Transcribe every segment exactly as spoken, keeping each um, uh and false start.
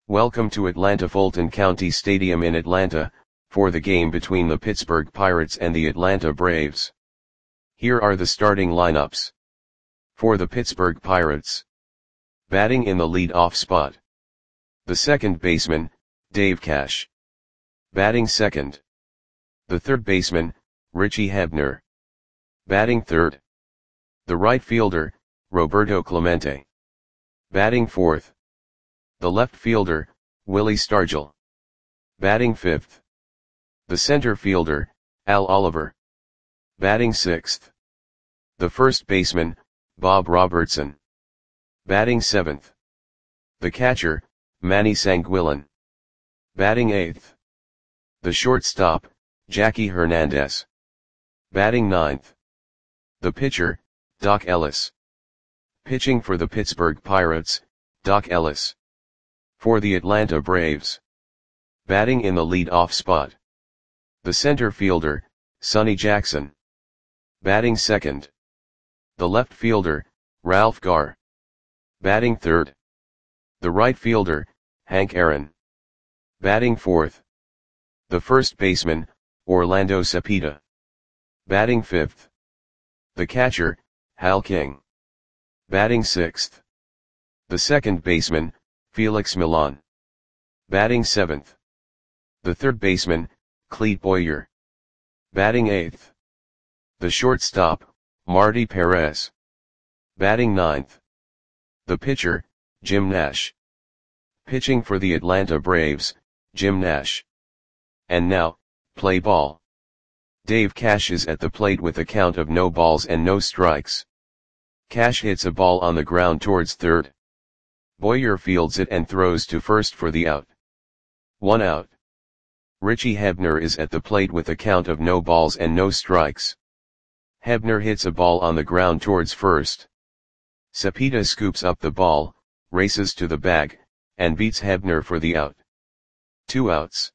Welcome to Atlanta Fulton County Stadium in Atlanta, for the game between the Pittsburgh Pirates and the Atlanta Braves. Here are the starting lineups. For the Pittsburgh Pirates. Batting in the lead-off spot. The second baseman, Dave Cash. Batting second. The third baseman, Richie Hebner. Batting third. The right fielder, Roberto Clemente. Batting fourth. The left fielder, Willie Stargell. Batting fifth. The center fielder, Al Oliver. Batting sixth. The first baseman, Bob Robertson. Batting seventh. The catcher, Manny Sanguillen. Batting eighth. The shortstop, Jackie Hernandez. Batting ninth. The pitcher, Doc Ellis. Pitching for the Pittsburgh Pirates, Doc Ellis. For the Atlanta Braves. Batting in the lead-off spot. The center fielder, Sonny Jackson. Batting second. The left fielder, Ralph Garr. Batting third. The right fielder, Hank Aaron. Batting fourth. The first baseman, Orlando Cepeda. Batting fifth. The catcher, Hal King. Batting sixth. The second baseman, Felix Millan. Batting seventh. The third baseman, Clete Boyer. Batting eighth. The shortstop, Marty Perez. Batting ninth. The pitcher, Jim Nash. Pitching for the Atlanta Braves, Jim Nash. And now, play ball. Dave Cash is at the plate with a count of no balls and no strikes. Cash hits a ball on the ground towards third. Boyer fields it and throws to first for the out. One out. Richie Hebner is at the plate with a count of no balls and no strikes. Hebner hits a ball on the ground towards first. Cepeda scoops up the ball, races to the bag, and beats Hebner for the out. Two outs.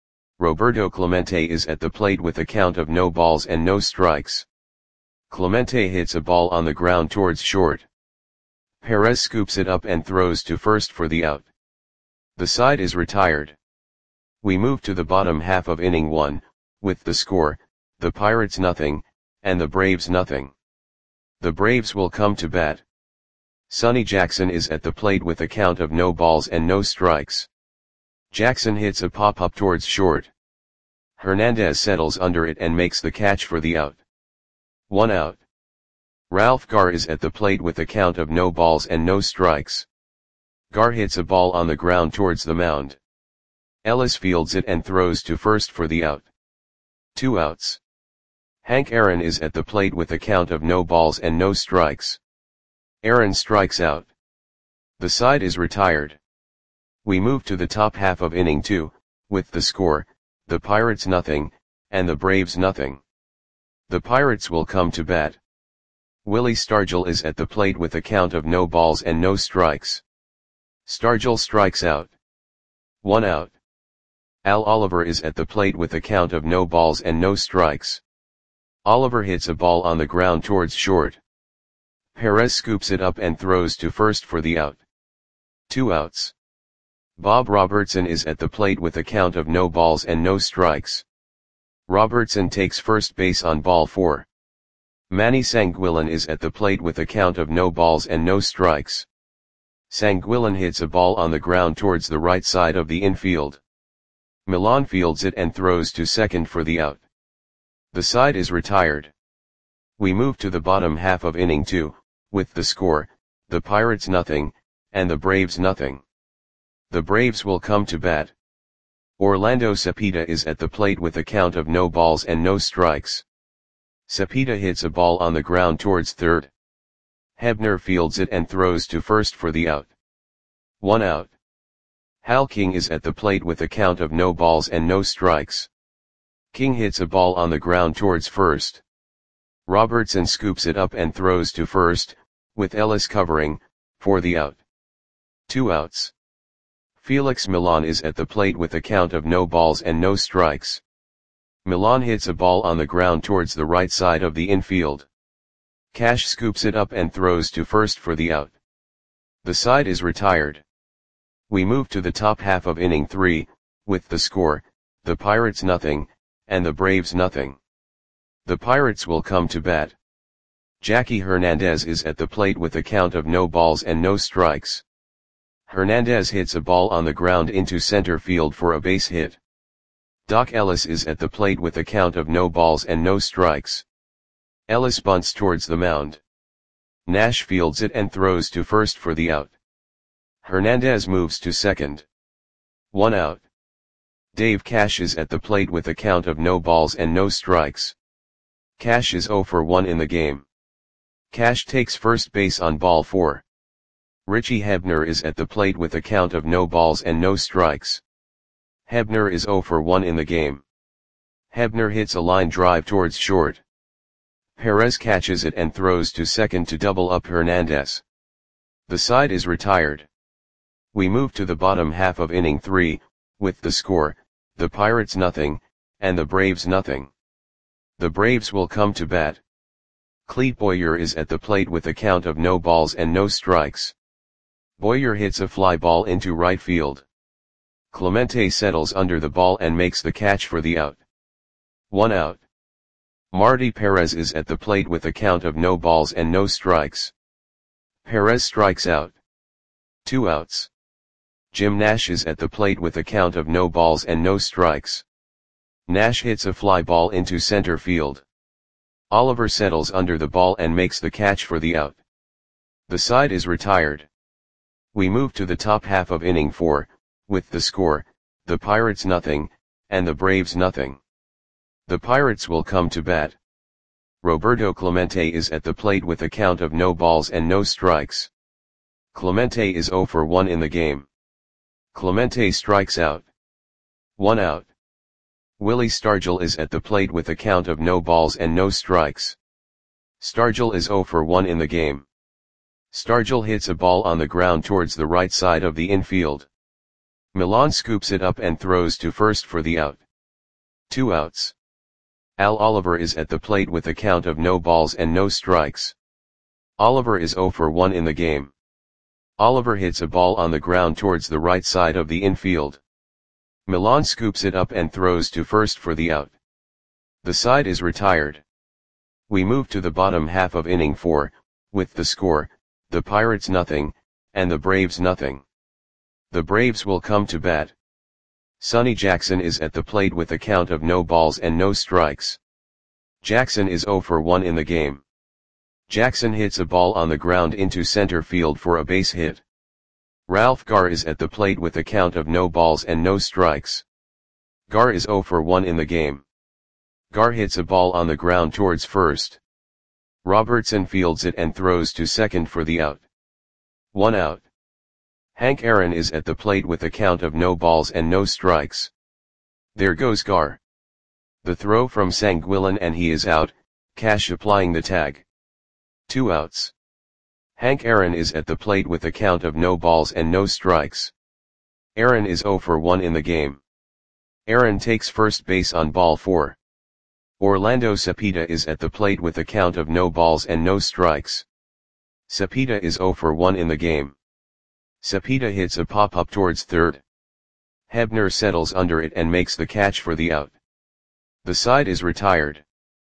Roberto Clemente is at the plate with a count of no balls and no strikes. Clemente hits a ball on the ground towards short. Perez scoops it up and throws to first for the out. The side is retired. We move to the bottom half of inning one, with the score, the Pirates nothing, and the Braves nothing. The Braves will come to bat. Sonny Jackson is at the plate with a count of no balls and no strikes. Jackson hits a pop-up towards short. Hernandez settles under it and makes the catch for the out. One out. Ralph Garr is at the plate with a count of no balls and no strikes. Garr hits a ball on the ground towards the mound. Ellis fields it and throws to first for the out. Two outs. Hank Aaron is at the plate with a count of no balls and no strikes. Aaron strikes out. The side is retired. We move to the top half of inning two, with the score, the Pirates nothing, and the Braves nothing. The Pirates will come to bat. Willie Stargell is at the plate with a count of no balls and no strikes. Stargell strikes out. One out. Al Oliver is at the plate with a count of no balls and no strikes. Oliver hits a ball on the ground towards short. Perez scoops it up and throws to first for the out. Two outs. Bob Robertson is at the plate with a count of no balls and no strikes. Robertson takes first base on ball four. Manny Sanguillen is at the plate with a count of no balls and no strikes. Sanguillen hits a ball on the ground towards the right side of the infield. Millan fields it and throws to second for the out. The side is retired. We move to the bottom half of inning two, with the score, the Pirates nothing, and the Braves nothing. The Braves will come to bat. Orlando Cepeda is at the plate with a count of no balls and no strikes. Cepeda hits a ball on the ground towards third. Hebner fields it and throws to first for the out. One out. Hal King is at the plate with a count of no balls and no strikes. King hits a ball on the ground towards first. Robertson scoops it up and throws to first, with Ellis covering, for the out. Two outs. Felix Millan is at the plate with a count of no balls and no strikes. Millan hits a ball on the ground towards the right side of the infield. Cash scoops it up and throws to first for the out. The side is retired. We move to the top half of inning three, with the score, the Pirates nothing, and the Braves nothing. The Pirates will come to bat. Jackie Hernandez is at the plate with a count of no balls and no strikes. Hernandez hits a ball on the ground into center field for a base hit. Doc Ellis is at the plate with a count of no balls and no strikes. Ellis bunts towards the mound. Nash fields it and throws to first for the out. Hernandez moves to second. One out. Dave Cash is at the plate with a count of no balls and no strikes. Cash is oh for one in the game. Cash takes first base on ball four. Richie Hebner is at the plate with a count of no balls and no strikes. Hebner is oh for one in the game. Hebner hits a line drive towards short. Perez catches it and throws to second to double up Hernandez. The side is retired. We move to the bottom half of inning three, with the score, the Pirates nothing, and the Braves nothing. The Braves will come to bat. Clete Boyer is at the plate with a count of no balls and no strikes. Boyer hits a fly ball into right field. Clemente settles under the ball and makes the catch for the out. One out. Marty Perez is at the plate with a count of no balls and no strikes. Perez strikes out. Two outs. Jim Nash is at the plate with a count of no balls and no strikes. Nash hits a fly ball into center field. Oliver settles under the ball and makes the catch for the out. The side is retired. We move to the top half of inning four, with the score, the Pirates nothing, and the Braves nothing. The Pirates will come to bat. Roberto Clemente is at the plate with a count of no balls and no strikes. Clemente is oh for one in the game. Clemente strikes out. One out. Willie Stargell is at the plate with a count of no balls and no strikes. Stargell is oh for one in the game. Stargell hits a ball on the ground towards the right side of the infield. Milan scoops it up and throws to first for the out. Two outs. Al Oliver is at the plate with a count of no balls and no strikes. Oliver is oh for one in the game. Oliver hits a ball on the ground towards the right side of the infield. Milan scoops it up and throws to first for the out. The side is retired. We move to the bottom half of inning four, with the score, the Pirates nothing, and the Braves nothing. The Braves will come to bat. Sonny Jackson is at the plate with a count of no balls and no strikes. Jackson is oh for one in the game. Jackson hits a ball on the ground into center field for a base hit. Ralph Garr is at the plate with a count of no balls and no strikes. Garr is oh for one in the game. Garr hits a ball on the ground towards first. Robertson fields it and throws to second for the out. One out. Hank Aaron is at the plate with a count of no balls and no strikes. There goes Garr. The throw from Sanguillen and he is out, Cash applying the tag. Two outs. Hank Aaron is at the plate with a count of no balls and no strikes. Aaron is oh for one in the game. Aaron takes first base on ball four. Orlando Cepeda is at the plate with a count of no balls and no strikes. Cepeda is oh for one in the game. Cepeda hits a pop-up towards third. Hebner settles under it and makes the catch for the out. The side is retired.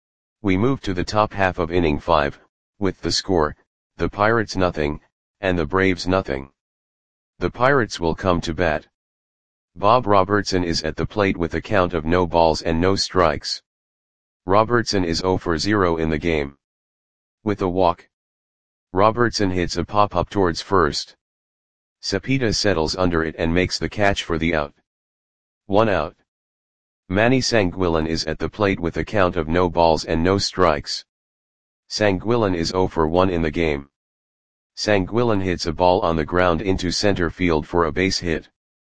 We move to the top half of inning five, with the score, the Pirates nothing, and the Braves nothing. The Pirates will come to bat. Bob Robertson is at the plate with a count of no balls and no strikes. Robertson is oh for zero in the game. With a walk. Robertson hits a pop-up towards first. Cepeda settles under it and makes the catch for the out. One out. Manny Sanguillen is at the plate with a count of no balls and no strikes. Sanguillen is oh for one in the game. Sanguillen hits a ball on the ground into center field for a base hit.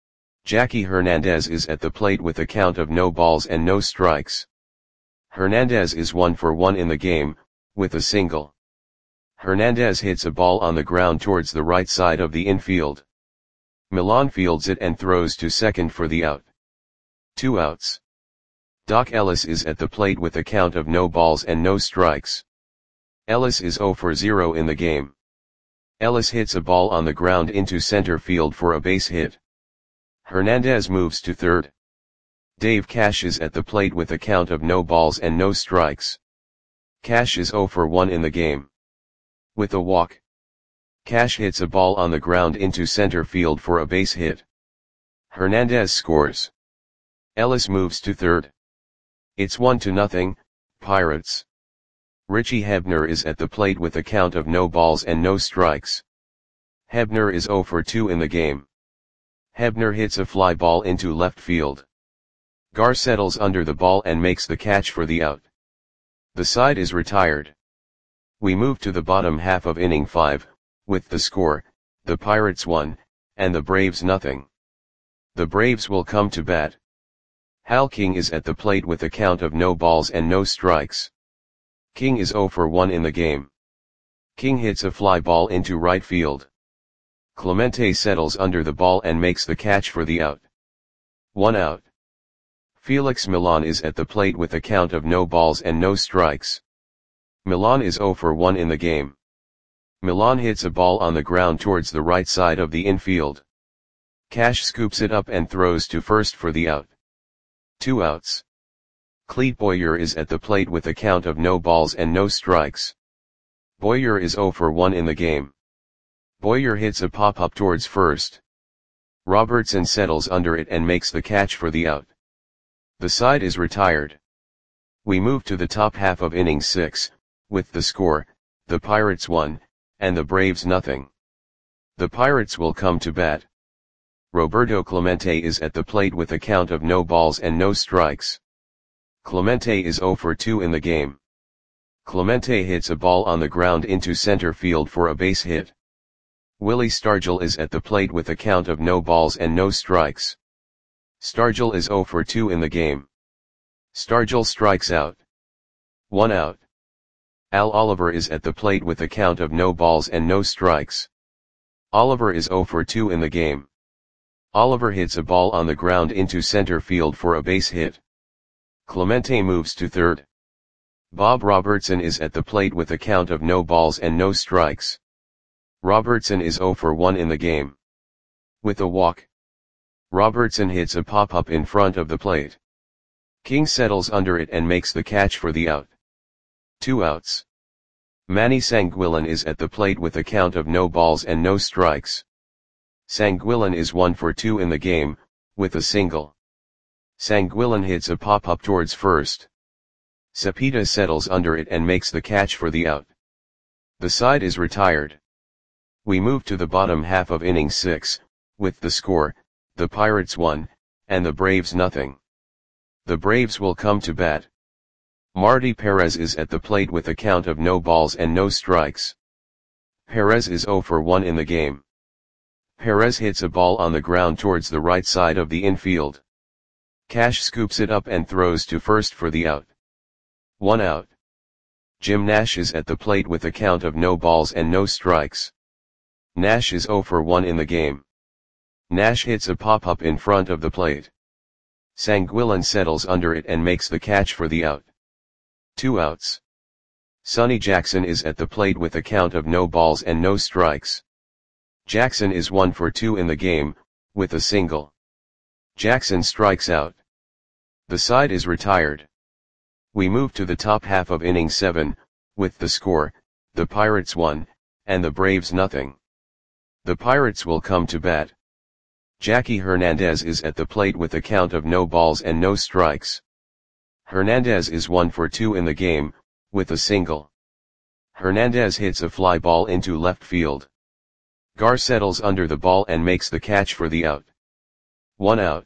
Jackie Hernandez is at the plate with a count of no balls and no strikes. Hernandez is one for one in the game, with a single. Hernandez hits a ball on the ground towards the right side of the infield. Milan fields it and throws to second for the out. Two outs. Doc Ellis is at the plate with a count of no balls and no strikes. Ellis is oh for zero in the game. Ellis hits a ball on the ground into center field for a base hit. Hernandez moves to third. Dave Cash is at the plate with a count of no balls and no strikes. Cash is oh for one in the game. With a walk, Cash hits a ball on the ground into center field for a base hit. Hernandez scores. Ellis moves to third. It's one to nothing, Pirates. Richie Hebner is at the plate with a count of no balls and no strikes. Hebner is oh for two in the game. Hebner hits a fly ball into left field. Gar settles under the ball and makes the catch for the out. The side is retired. We move to the bottom half of inning five, with the score, the Pirates one, and the Braves nothing. The Braves will come to bat. Hal King is at the plate with a count of no balls and no strikes. King is oh for one in the game. King hits a fly ball into right field. Clemente settles under the ball and makes the catch for the out. One out. Felix Millan is at the plate with a count of no balls and no strikes. Millan is oh for one in the game. Millan hits a ball on the ground towards the right side of the infield. Cash scoops it up and throws to first for the out. Two outs. Clete Boyer is at the plate with a count of no balls and no strikes. Boyer is oh for one in the game. Boyer hits a pop-up towards first. Robertson settles under it and makes the catch for the out. The side is retired. We move to the top half of inning six, with the score, the Pirates one, and the Braves nothing. The Pirates will come to bat. Roberto Clemente is at the plate with a count of no balls and no strikes. Clemente is oh for two in the game. Clemente hits a ball on the ground into center field for a base hit. Willie Stargell is at the plate with a count of no balls and no strikes. Stargell is oh for two in the game. Stargell strikes out. One out. Al Oliver is at the plate with a count of no balls and no strikes. Oliver is oh for two in the game. Oliver hits a ball on the ground into center field for a base hit. Clemente moves to third. Bob Robertson is at the plate with a count of no balls and no strikes. Robertson is oh for one in the game. With a walk, Robertson hits a pop-up in front of the plate. King settles under it and makes the catch for the out. Two outs. Manny Sanguillen is at the plate with a count of no balls and no strikes. Sanguillen is one for two in the game, with a single. Sanguillen hits a pop-up towards first. Cepeda settles under it and makes the catch for the out. The side is retired. We move to the bottom half of inning six, with the score, the Pirates one, and the Braves nothing. The Braves will come to bat. Marty Perez is at the plate with a count of no balls and no strikes. Perez is oh for one in the game. Perez hits a ball on the ground towards the right side of the infield. Cash scoops it up and throws to first for the out. One out. Jim Nash is at the plate with a count of no balls and no strikes. Nash is oh for one in the game. Nash hits a pop-up in front of the plate. Sanguillen settles under it and makes the catch for the out. Two outs. Sonny Jackson is at the plate with a count of no balls and no strikes. Jackson is one for two in the game, with a single. Jackson strikes out. The side is retired. We move to the top half of inning seven, with the score, the Pirates one, and the Braves nothing. The Pirates will come to bat. Jackie Hernandez is at the plate with a count of no balls and no strikes. Hernandez is one for two in the game, with a single. Hernandez hits a fly ball into left field. Gar settles under the ball and makes the catch for the out. One out.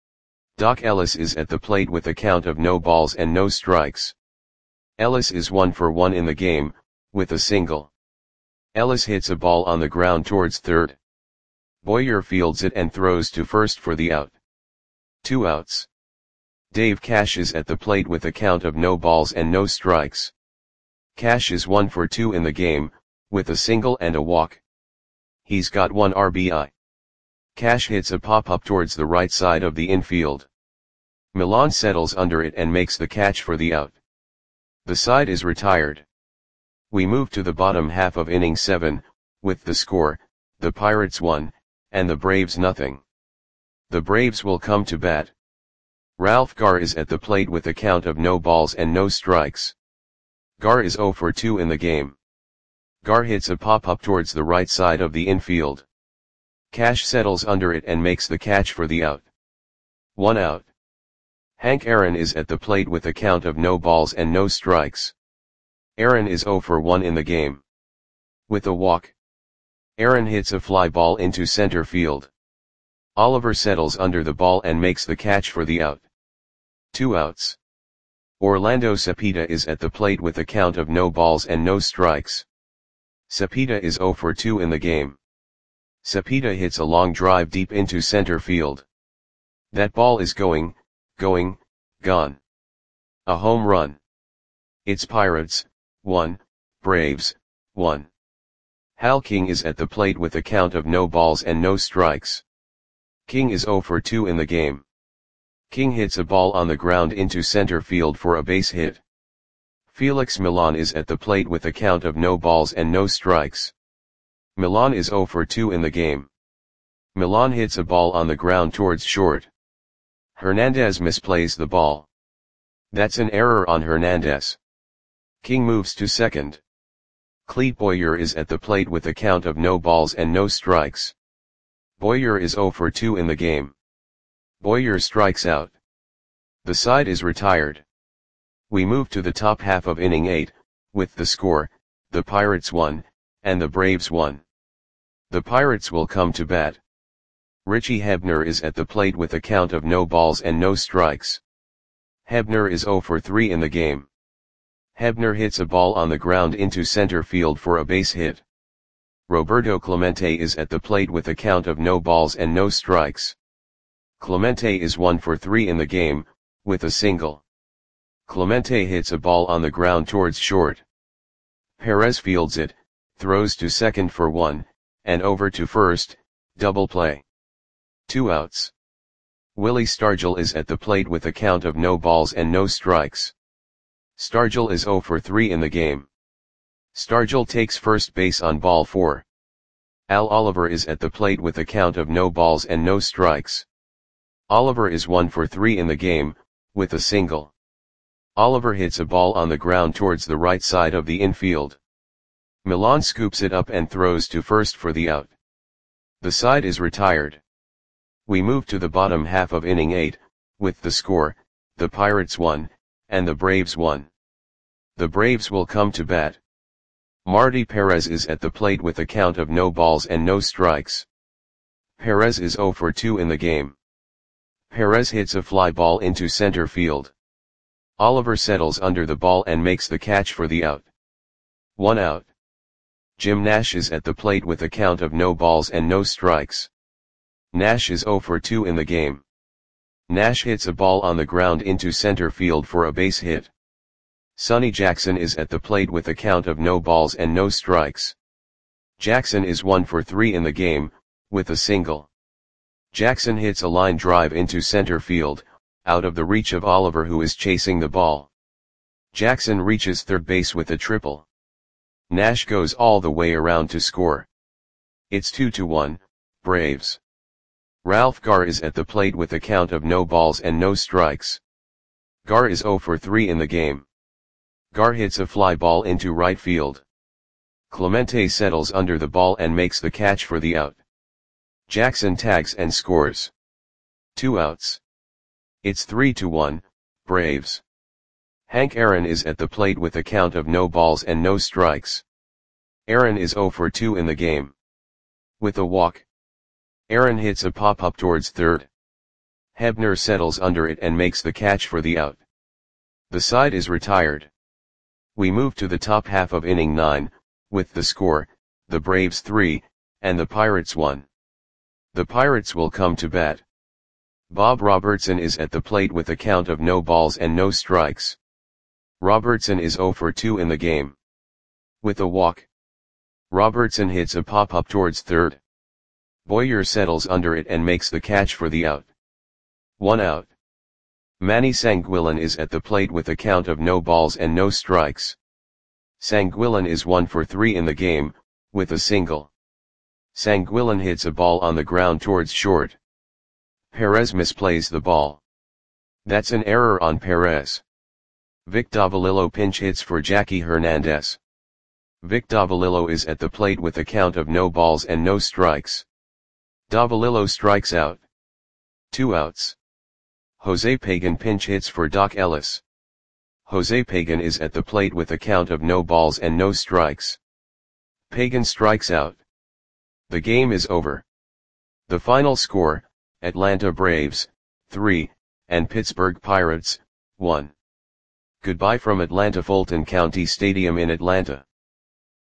Doc Ellis is at the plate with a count of no balls and no strikes. Ellis is one for one in the game, with a single. Ellis hits a ball on the ground towards third. Boyer fields it and throws to first for the out. Two outs. Dave Cash is at the plate with a count of no balls and no strikes. Cash is one for two in the game, with a single and a walk. He's got one R B I. Cash hits a pop-up towards the right side of the infield. Millan settles under it and makes the catch for the out. The side is retired. We move to the bottom half of inning seven, with the score, the Pirates one, and the Braves nothing. The Braves will come to bat. Ralph Garr is at the plate with a count of no balls and no strikes. Garr is oh for two in the game. Garr hits a pop-up towards the right side of the infield. Cash settles under it and makes the catch for the out. One out. Hank Aaron is at the plate with a count of no balls and no strikes. Aaron is oh for one in the game. With a walk, Aaron hits a fly ball into center field. Oliver settles under the ball and makes the catch for the out. Two outs. Orlando Cepeda is at the plate with a count of no balls and no strikes. Cepeda is oh for two in the game. Cepeda hits a long drive deep into center field. That ball is going, going, gone. A home run. It's Pirates, one, Braves, one. Hal King is at the plate with a count of no balls and no strikes. King is oh for two in the game. King hits a ball on the ground into center field for a base hit. Felix Millan is at the plate with a count of no balls and no strikes. Millan is oh for two in the game. Millan hits a ball on the ground towards short. Hernandez misplays the ball. That's an error on Hernandez. King moves to second. Clete Boyer is at the plate with a count of no balls and no strikes. Boyer is oh for two in the game. Boyer strikes out. The side is retired. We move to the top half of inning eight, with the score, the Pirates one, and the Braves one. The Pirates will come to bat. Richie Hebner is at the plate with a count of no balls and no strikes. Hebner is oh for three in the game. Hebner hits a ball on the ground into center field for a base hit. Roberto Clemente is at the plate with a count of no balls and no strikes. Clemente is one for three in the game, with a single. Clemente hits a ball on the ground towards short. Perez fields it, throws to second for one, and over to first, double play. Two outs. Willie Stargell is at the plate with a count of no balls and no strikes. Stargell is oh for three in the game. Stargell takes first base on ball four. Al Oliver is at the plate with a count of no balls and no strikes. Oliver is one for three in the game, with a single. Oliver hits a ball on the ground towards the right side of the infield. Millan scoops it up and throws to first for the out. The side is retired. We move to the bottom half of inning eight, with the score, the Pirates one, and the Braves one. The Braves will come to bat. Marty Perez is at the plate with a count of no balls and no strikes. Perez is oh for two in the game. Perez hits a fly ball into center field. Oliver settles under the ball and makes the catch for the out. One out. Jim Nash is at the plate with a count of no balls and no strikes. Nash is oh for two in the game. Nash hits a ball on the ground into center field for a base hit. Sonny Jackson is at the plate with a count of no balls and no strikes. Jackson is one for three in the game, with a single. Jackson hits a line drive into center field, out of the reach of Oliver who is chasing the ball. Jackson reaches third base with a triple. Nash goes all the way around to score. It's two to one, Braves. Ralph Garr is at the plate with a count of no balls and no strikes. Garr is oh for three in the game. Garr hits a fly ball into right field. Clemente settles under the ball and makes the catch for the out. Jackson tags and scores. Two outs. It's three to one, Braves. Hank Aaron is at the plate with a count of no balls and no strikes. Aaron is oh for two in the game. With a walk, Aaron hits a pop-up towards third. Hebner settles under it and makes the catch for the out. The side is retired. We move to the top half of inning nine, with the score, the Braves three, and the Pirates one. The Pirates will come to bat. Bob Robertson is at the plate with a count of no balls and no strikes. Robertson is oh for two in the game. With a walk, Robertson hits a pop-up towards third. Boyer settles under it and makes the catch for the out. One out. Manny Sanguillen is at the plate with a count of no balls and no strikes. Sanguillen is one for three in the game, with a single. Sanguilin hits a ball on the ground towards short. Perez misplays the ball. That's an error on Perez. Vic Davalillo pinch hits for Jackie Hernandez. Vic Davalillo is at the plate with a count of no balls and no strikes. Davalillo strikes out. Two outs. Jose Pagan pinch hits for Doc Ellis. Jose Pagan is at the plate with a count of no balls and no strikes. Pagan strikes out. The game is over. The final score, Atlanta Braves, three, and Pittsburgh Pirates, one. Goodbye from Atlanta Fulton County Stadium in Atlanta.